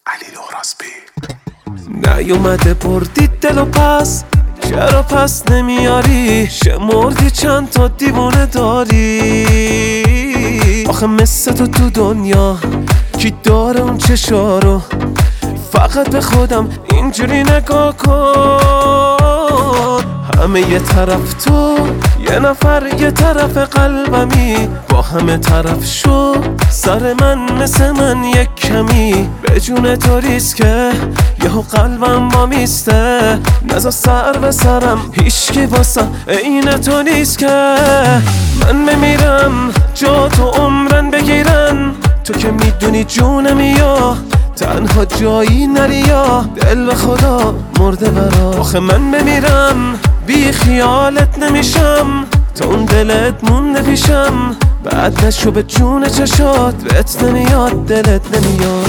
علی لوراسبی نیومده بردی دل و پس، چرا پس نمیاری؟ شمردی چند تا دیوونه داری؟ آخه مثل تو دنیا کی داره اون چشارو؟ فقط به خودم اینجوری نگاه کن. همه یه طرف تو، یه نفر یه طرف قلبمی، با همه طرف شو سر من مثل من یک کمی. به جون تو ریسکه یهو قلبم با میسته، نزا سر به سرم هیچکی واسه این تو نیست که من بمیرم جا تو عمرن بگیرن. تو که میدونی جونمی یا تنها جایی نری یا دل به خدا مرده برا. آخه من بمیرم بی خیالت نمیشم، تا اون دلت مونده پیشم. بعد نشو به جون چشات بهت نمیاد دلت نمیاد.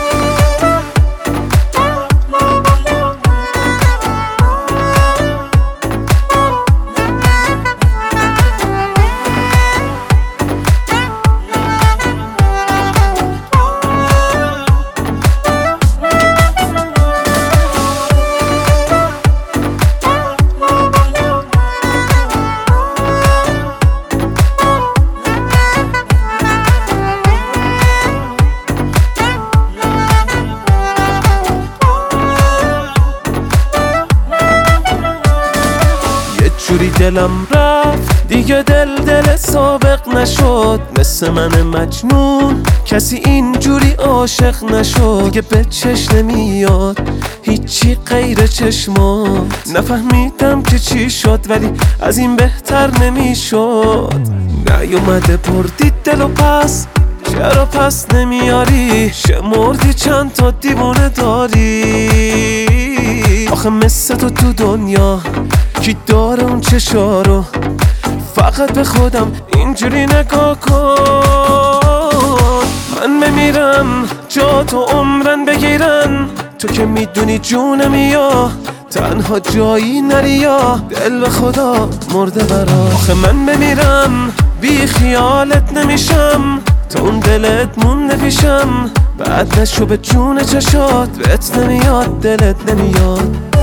جوری دلم رفت دیگه دل سابق نشد، مثل من مجنون کسی اینجوری عاشق نشد. دیگه به چشم نمیاد هیچی غیر چشمات، نفهمیدم که چی شد ولی از این بهتر نمیشد. نیومده بردی دل و پس، چرا پس نمیاری؟ شمردی چند تا دیوونه داری؟ آخه مثل تو دنیا کی داره اون چشارو؟ فقط به خودم اینجوری نگاه کن. من بمیرم جا تو عمرن بگیرن. تو که میدونی جونمی یا تنها جایی نری یا دل به خدا مرده برا. آخه من بمیرم بی خیالت نمیشم، تا اون دلت مونده پیشم. بعد نشو به جون چشات بهت نمیاد دلت نمیاد.